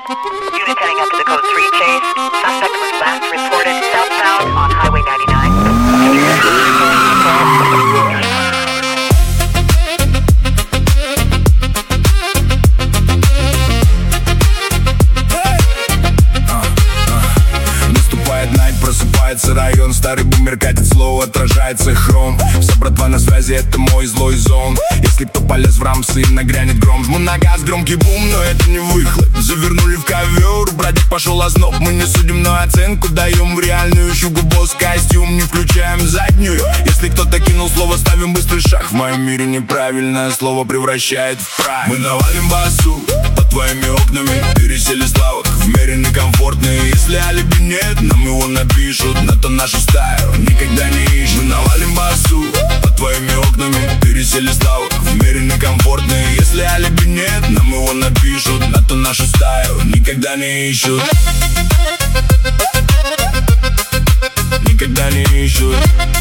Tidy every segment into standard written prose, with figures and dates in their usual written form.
Unit heading up to the code 3 chase. Suspect was last reported southbound on Highway 99. Просыпается район, старый бумер катит слово, отражается хром. Вся братва на связи, это мой злой зон. Если кто полез в рамсы, нагрянет гром. Жму на газ, громкий бум, но это не выхлоп. Завернули в ковер, бродяг пошел озноб. Мы не судим, но оценку даем в реальную. Щугу босс костюм, не включаем заднюю. Если кто-то кинул слово, ставим быстрый шаг. В моем мире неправильное слово превращает в прайм. Мы навалим басу под твоими окнами. Пересели с лавок в меренный комфортный. Если алиби нет, нам его напишут. На то нашу стаю никогда не ищут. Мы навалим басу под твоими окнами. Пересели с лавок в меренный комфортный. Если алиби нет, нам его напишут. На то нашу стаю никогда не ищут. Никогда не ищут.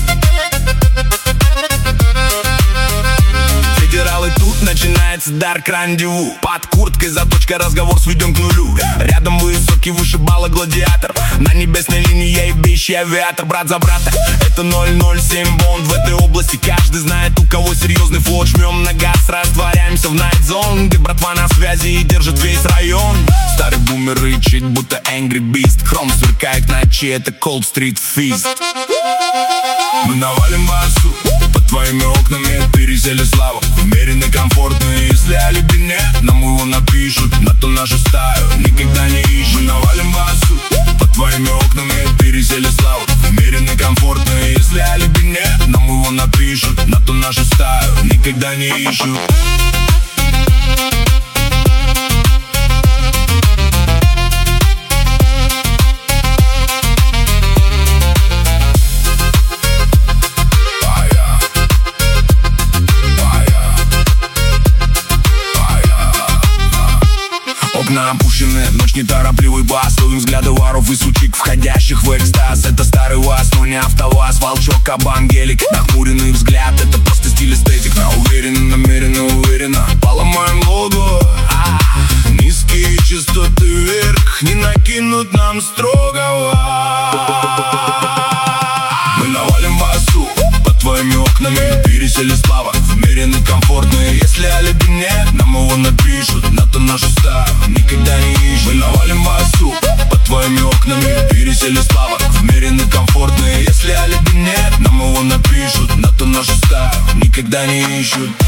Федералы, тут начинается дарк рандеву. Под курткой заточка, разговор сведен к нулю. Рядом высокий, вышибала гладиатор. На небесной линии я ебейщий авиатор. Брат за брата, это 007 Бонд. В этой области каждый знает, у кого серьезный флот. Жмем на газ, растворяемся в найтзон, где братва на связи и держит весь район. Старый бумер рычит, будто Angry Beast. Хром сверкает в ночи, это Cold Street Feast. Мы навалим басу под твоими окнами. Пересели славу в меренный комфортный. Если алиби нет, нам его напишут. На то нашу стаю никогда не ищут. Мы навалим басу под твоими окнами. Пересели славу в меренный комфортный. Если алиби нет, нам его напишут. На то нашу стаю никогда не ищут. Окна опущены, ночь неторопливый бас. Ловим взгляды воров и сучек, входящих в экстаз. Это старый УАЗ, но не АвтоВАЗ. Волчок, кабан, гелик, нахмуренный взгляд. Это просто стиль эстетик, но уверенно, намеренно, уверенно. Поломаем лого, низкие частоты вверх. Не накинут нам строгого. Мы навалим басу под твоими окнами. Пересели слава в меренный комфортный. Если алиби нет, нам его напишут. На то нашу стаю никогда не ищут. Мы навалим басу под твоими окнами. Пересели слава в меренный комфортный. Если алиби нет, нам его напишут. На то нашу стаю никогда не ищут.